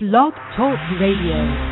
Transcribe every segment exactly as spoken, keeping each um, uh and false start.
Blog Talk Radio.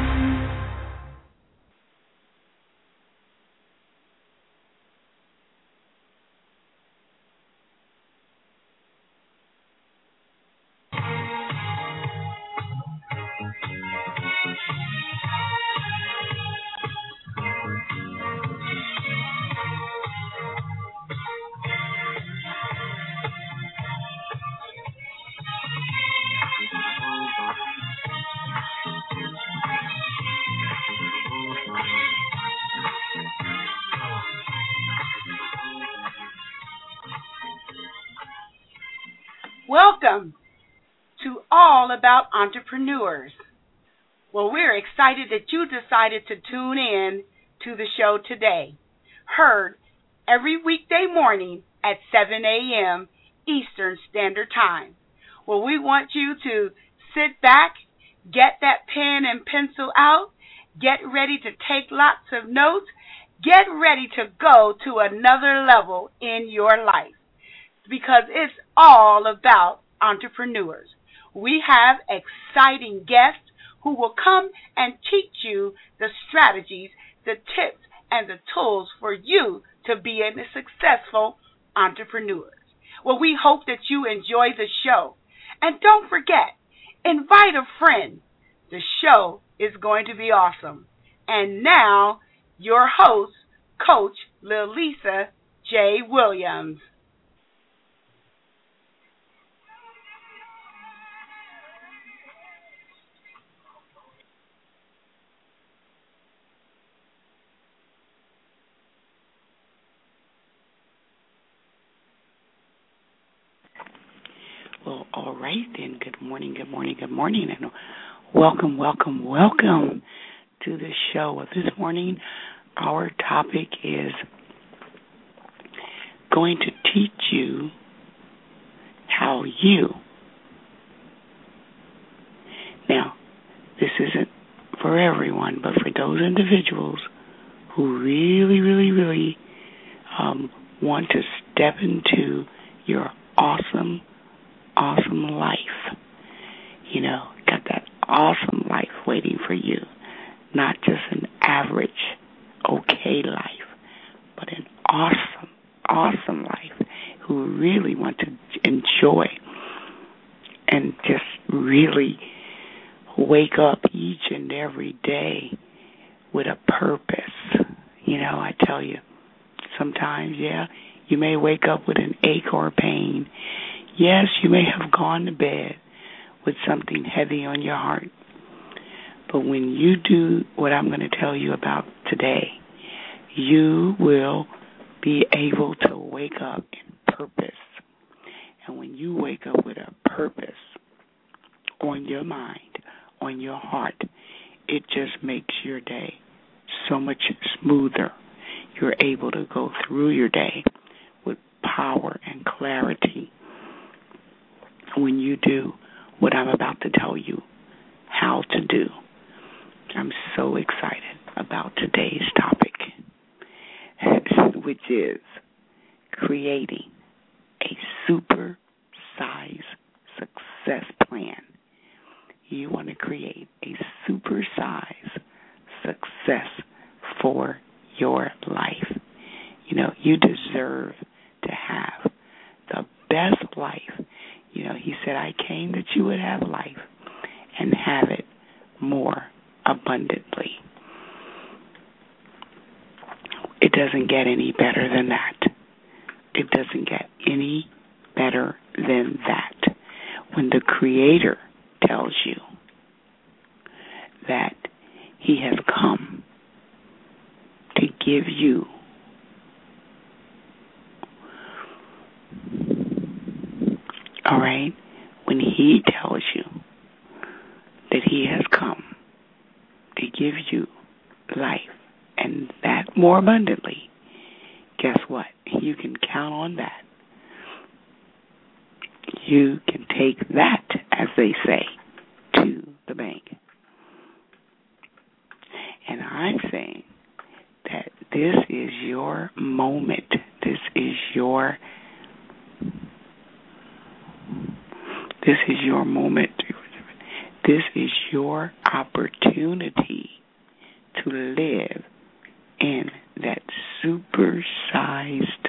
Welcome to All About Entrepreneurs. Well, we're excited that you decided to tune in to the show today. Heard every weekday morning at seven a.m. Eastern Standard Time. Well, we want you to sit back, get that pen and pencil out, get ready to take lots of notes, get ready to go to another level in your life. Because it's all about entrepreneurs. We have exciting guests who will come and teach you the strategies, the tips, and the tools for you to be a successful entrepreneur. Well, we hope that you enjoy the show. And don't forget, invite a friend. The show is going to be awesome. And now, your host, Coach Lilisa J. Williams. Well, all right then. Good morning, good morning, good morning, and welcome, welcome, welcome to the show. Well, this morning, our topic is going to teach you how you. Now, this isn't for everyone, but for those individuals who really, really, really um, want to step into your awesome awesome life. You know, got that awesome life waiting for you. Not just an average, okay life, but an awesome, awesome life who really want to enjoy and just really wake up each and every day with a purpose. You know, I tell you, sometimes, yeah, you may wake up with an ache or a pain. Yes, you may have gone to bed with something heavy on your heart. But when you do what I'm going to tell you about today, you will be able to wake up in purpose. And when you wake up with a purpose on your mind, on your heart, it just makes your day so much smoother. You're able to go through your day with power and clarity. When you do what I'm about to tell you how to do. I'm so excited about today's topic, which is creating a super-size success plan. You want to create a super-size success for your life. You know, you deserve to have the best life. You know, he said, I came that you would have life and have it more abundantly. It doesn't get any better than that. It doesn't get any better than that. When the Creator tells you that He has come to give you all right, when He tells you that He has come to give you life and that more abundantly, guess what? You can count on that. You can take that, as they say, to the bank. And I'm saying that this is your moment. This is your This is your moment. this is your opportunity to live in that supersized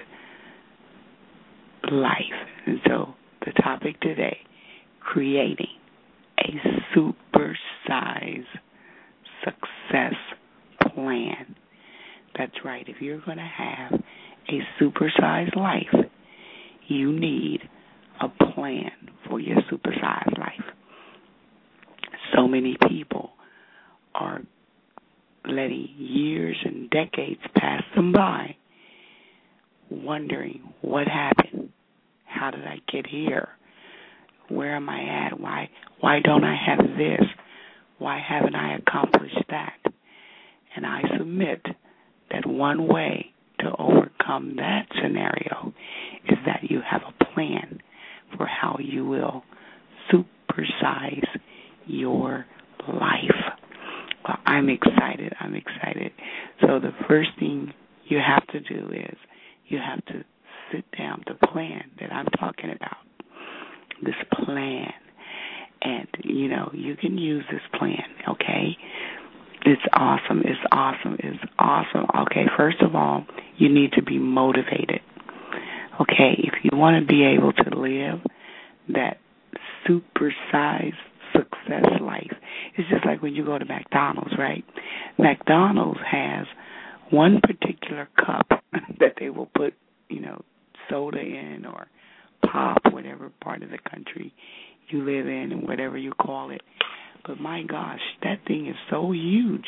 life. And so the topic today, creating a supersized success plan. That's right. If you're going to have a supersized life, you need a plan for your supersized life. So many people are letting years and decades pass them by, wondering what happened. How did I get here? Where am I at? Why why don't I have this? Why haven't I accomplished that? And I submit that one way to overcome that scenario is that you have a plan for how you will supersize your life. Well, I'm excited. I'm excited. So the first thing you have to do is you have to sit down, the plan that I'm talking about, this plan. And, you know, you can use this plan, okay? It's awesome. It's awesome. It's awesome. Okay, first of all, you need to be motivated. Okay, if you want to be able to live that supersized success life, it's just like when you go to McDonald's, right? McDonald's has one particular cup that they will put, you know, soda in or pop, whatever part of the country you live in and whatever you call it. But my gosh, that thing is so huge.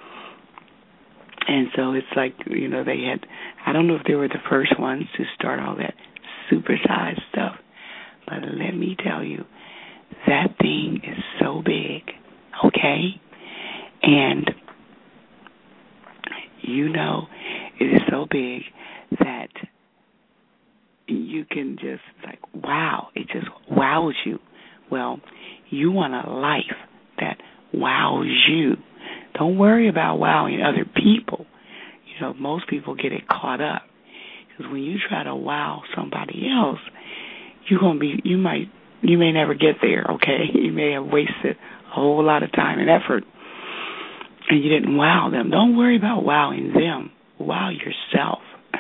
And so it's like, you know, they had, I don't know if they were the first ones to start all that supersized stuff, but let me tell you, that thing is so big, okay? And, you know, it is so big that you can just, like, wow, it just wows you. Well, you want a life that wows you. Don't worry about wowing other people. You know, most people get it caught up. Because when you try to wow somebody else, you're gonna be, you might, you may never get there, okay? You may have wasted a whole lot of time and effort, and you didn't wow them. Don't worry about wowing them. Wow yourself.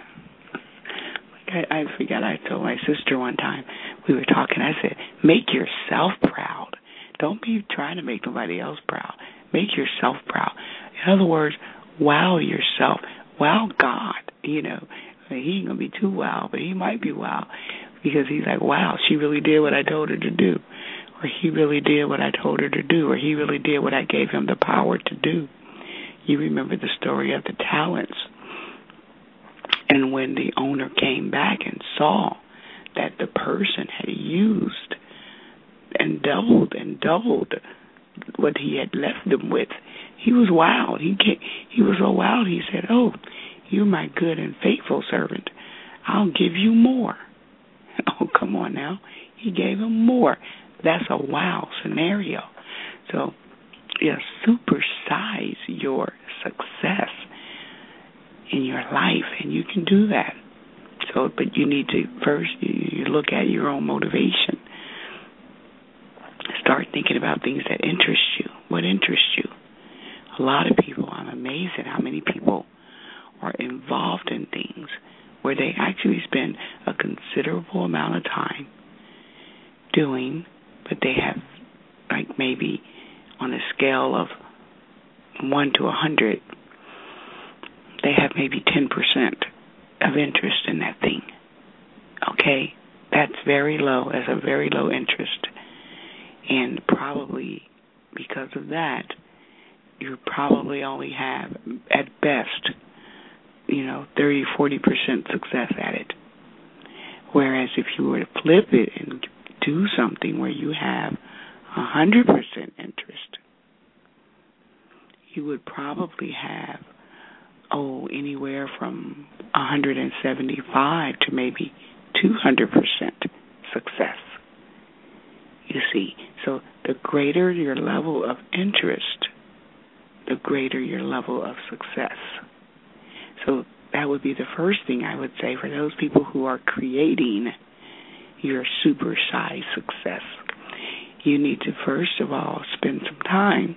like I, I forgot, I told my sister one time, we were talking, I said, make yourself proud. Don't be trying to make nobody else proud. Make yourself proud. In other words, wow yourself. Wow God. You know, he ain't going to be too wow, but he might be wow. Because he's like, wow, she really did what I told her to do. Or he really did what I told her to do. Or he really did what I gave him the power to do. You remember the story of the talents. And when the owner came back and saw that the person had used and doubled and doubled what he had left them with, he was wowed. He came, he was so wowed, he said, oh, you're my good and faithful servant. I'll give you more. Oh, come on now. He gave him more. That's a wow scenario. So, yeah, supersize your success in your life, and you can do that. So, but you need to first you look at your own motivation. Start thinking about things that interest you. What interests you? A lot of people, I'm amazed at how many people are involved in things where they actually spend a considerable amount of time doing, but they have, like, maybe on a scale of one to a hundred, they have maybe ten percent of interest in that thing. Okay? That's very low. That's a very low interest. And probably because of that, you probably only have, at best, you know, thirty, forty percent success at it. Whereas if you were to flip it and do something where you have one hundred percent interest, you would probably have, oh, anywhere from one hundred seventy-five to maybe two hundred percent success. You see, so the greater your level of interest, the greater your level of success. So that would be the first thing I would say for those people who are creating your supersized success. you need to first of all spend some time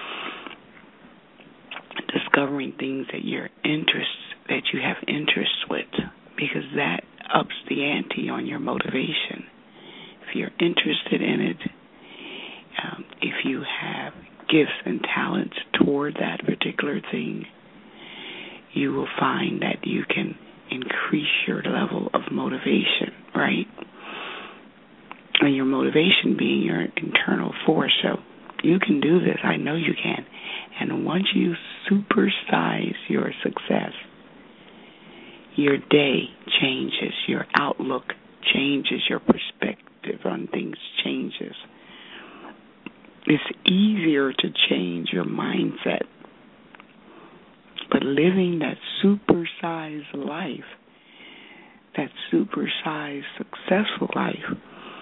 discovering things that you're interested, that you have interest with, because that ups the ante on your motivation. If you're interested in it, um, if you have gifts and talents toward that particular thing, you will find that you can increase your level of motivation, right? And your motivation being your internal force. So you can do this. I know you can. And once you supersize your success, your day changes, your outlook changes, your perspective on things changes. It's easier to change your mindset. But living that supersized life, that supersized successful life,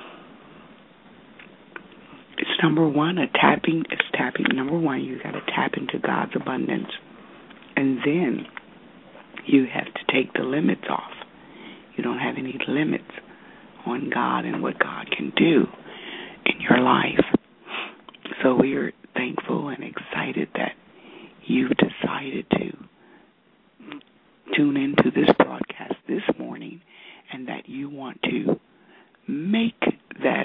it's number one, a tapping, it's tapping, number one, you got to tap into God's abundance. And then you have to take the limits off. You don't have any limits on God and what God can do in your life. So we are thankful and excited that you've decided to tune into this broadcast this morning and that you want to make that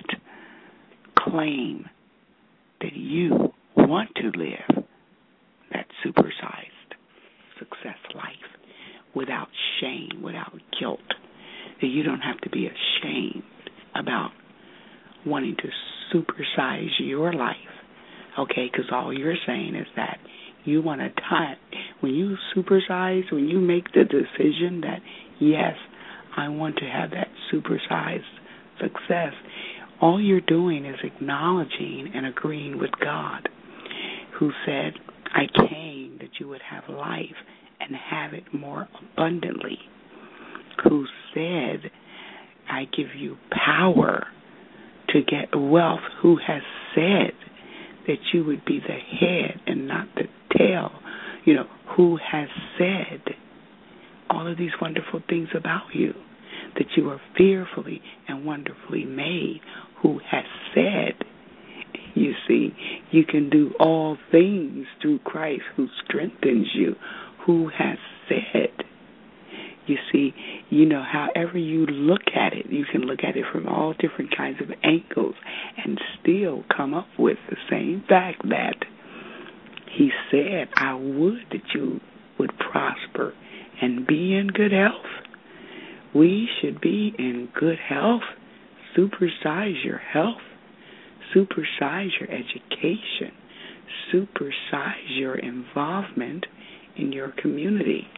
claim that you want to live that supersized success life without shame, without guilt, that you don't have to be ashamed about wanting to supersize your life, okay, because all you're saying is that you want to tie, when you supersize, when you make the decision that, yes, I want to have that supersized success, all you're doing is acknowledging and agreeing with God, who said, I came that you would have life and have it more abundantly, who said, I give you power to get wealth, who has said that you would be the head and not the tail, you know, who has said all of these wonderful things about you, that you are fearfully and wonderfully made, who has said, you see, you can do all things through Christ who strengthens you, who has said. You see, you know, however you look at it, you can look at it from all different kinds of angles and still come up with the same fact that he said, I would that you would prosper and be in good health. We should be in good health. Supersize your health. Supersize your education. Supersize your involvement in your community.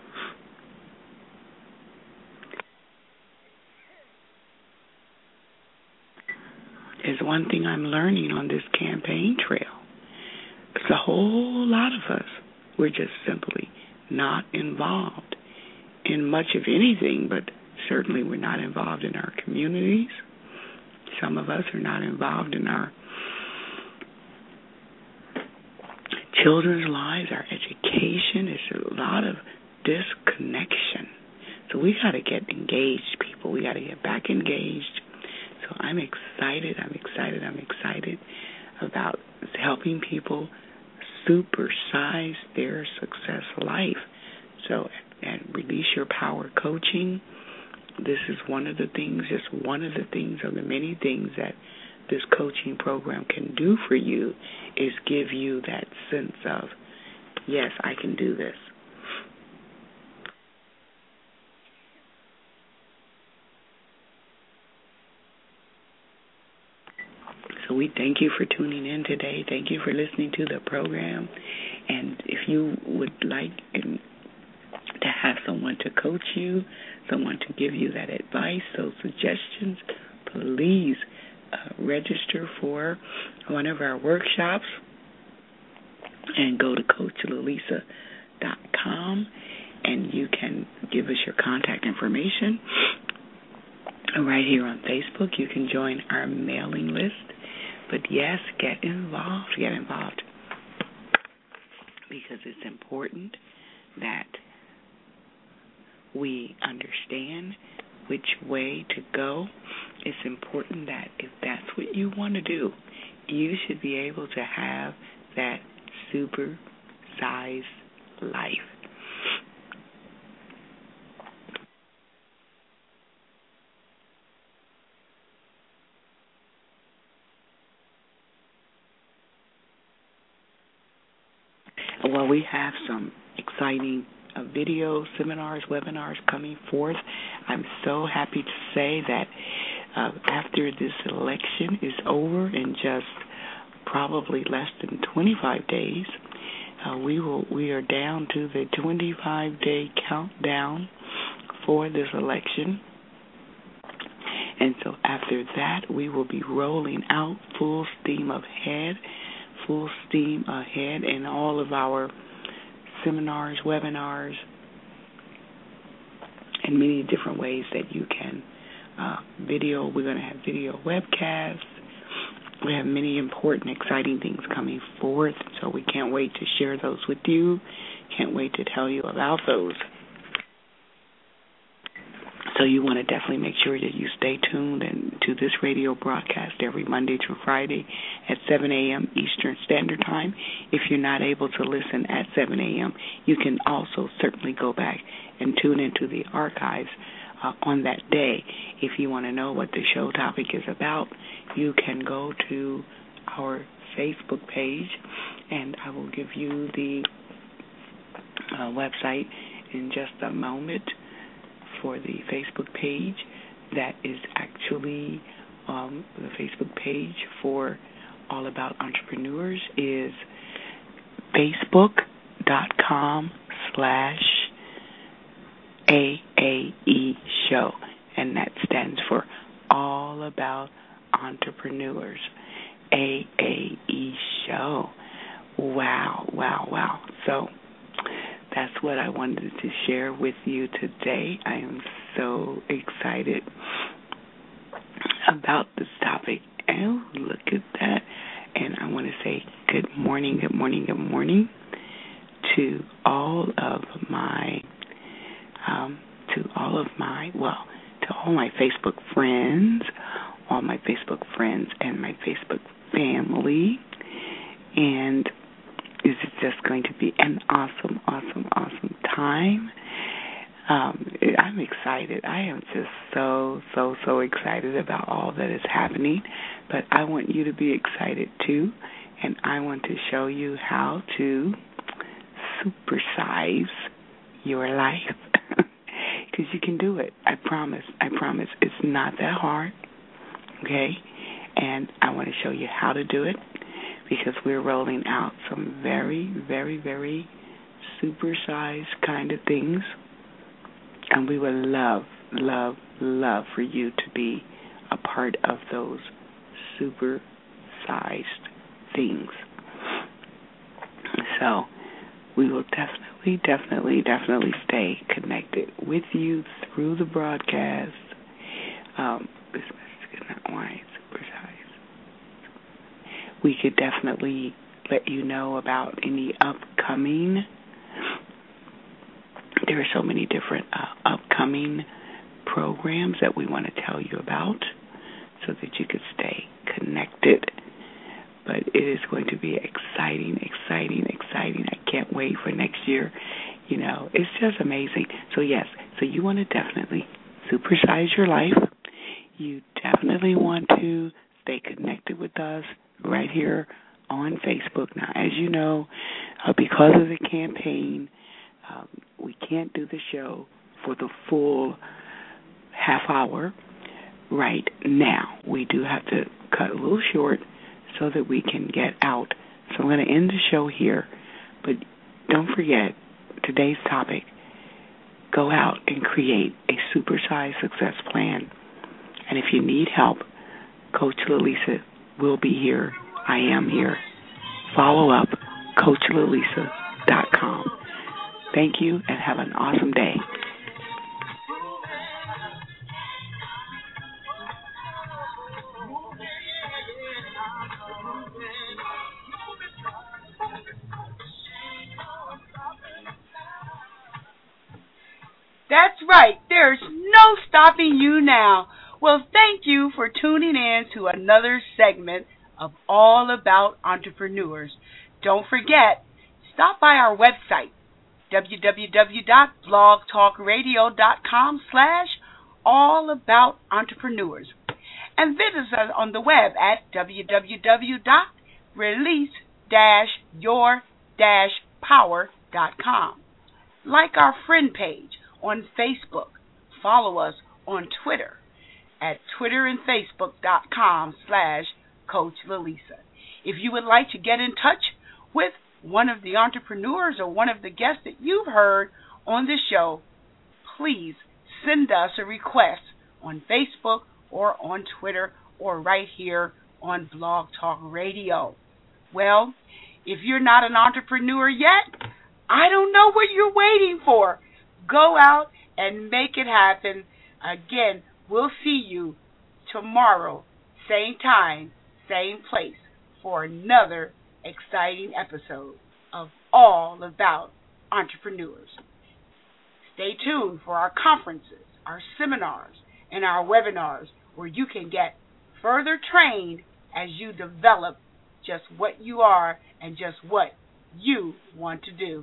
Is one thing I'm learning on this campaign trail. It's a whole lot of us. We're just simply not involved in much of anything, but certainly we're not involved in our communities. Some of us are not involved in our children's lives, our education. It's a lot of disconnection. So we got to get engaged, people. We got to get back engaged. So I'm excited, I'm excited, I'm excited about helping people supersize their success life. So at Release Your Power Coaching, this is one of the things, just one of the things of the many things that this coaching program can do for you is give you that sense of, yes, I can do this. So we thank you for tuning in today. Thank you for listening to the program. And if you would like to have someone to coach you, someone to give you that advice, those suggestions, please uh, register for one of our workshops and go to coach lalisa dot com and you can give us your contact information. Right here on Facebook, you can join our mailing list. But yes, get involved, get involved. Because it's important that we understand which way to go, it's important that if that's what you want to do, you should be able to have that super-sized life. Well, we have some exciting uh, video seminars, webinars coming forth. I'm so happy to say that uh, after this election is over in just probably less than twenty-five days, uh, we will we are down to the twenty-five day countdown for this election. And so after that, we will be rolling out full steam ahead, full steam ahead in all of our seminars, webinars, and many different ways that you can uh, video. We're going to have video webcasts. We have many important, exciting things coming forth, so we can't wait to share those with you. Can't wait to tell you about those. So you want to definitely make sure that you stay tuned and to this radio broadcast every Monday through Friday at seven a.m. Eastern Standard Time. If you're not able to listen at seven a.m., you can also certainly go back and tune into the archives uh, on that day. If you want to know what the show topic is about, you can go to our Facebook page, and I will give you the uh, website in just a moment for the Facebook page. That is actually um, the Facebook page for All About Entrepreneurs is facebook.com slash AAE show, and that stands for All About Entrepreneurs, A A E show. Wow, wow, wow. So that's what I wanted to share with you today. I am so excited about this topic. Oh, look at that. And I want to say good morning, good morning, good morning to all of my, um, to all of my, well, to all my Facebook friends, all my Facebook friends and my Facebook family. And this is just going to be an awesome, awesome, awesome time. Um, I'm excited. I am just so, so, so excited about all that is happening. But I want you to be excited too. And I want to show you how to supersize your life. Because you can do it. I promise. I promise. It's not that hard. Okay? And I want to show you how to do it, because we're rolling out some very, very, very supersized kind of things. And we would love, love, love for you to be a part of those supersized things. So we will definitely, definitely, definitely stay connected with you through the broadcast. Um, this message is not why supersized. We could definitely let you know about any upcoming, there are so many different uh, upcoming programs that we want to tell you about so that you could stay connected. But it is going to be exciting, exciting, exciting. I can't wait for next year. You know, it's just amazing. So, yes, so you want to definitely supersize your life. You definitely want to stay connected with us right here on Facebook. Now, as you know, uh, because of the campaign, um, we can't do the show for the full half hour right now. We do have to cut a little short so that we can get out. So I'm going to end the show here, but don't forget today's topic. Go out and create a supersized success plan. And if you need help, Coach Lalisa will be here. I am here. Follow up, coach lalisa dot com. Thank you, and have an awesome day. That's right. There's no stopping you now. Well, thank you for tuning in to another segment of All About Entrepreneurs. Don't forget, stop by our website, www.blogtalkradio.com slash all about entrepreneurs, and visit us on the web at www dot release dash your dash power dot com. Like our friend page on Facebook. Follow us on Twitter at twitter and facebook dot com slash Coach Lalisa. If you would like to get in touch with one of the entrepreneurs or one of the guests that you've heard on the show, please send us a request on Facebook or on Twitter or right here on Blog Talk Radio. Well, if you're not an entrepreneur yet, I don't know what you're waiting for. Go out and make it happen. Again, we'll see you tomorrow, same time, same place, for another exciting episode of All About Entrepreneurs. Stay tuned for our conferences, our seminars, and our webinars where you can get further trained as you develop just what you are and just what you want to do.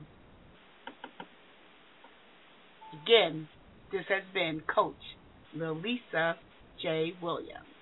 Again, this has been Coach Lalisa J. Williams.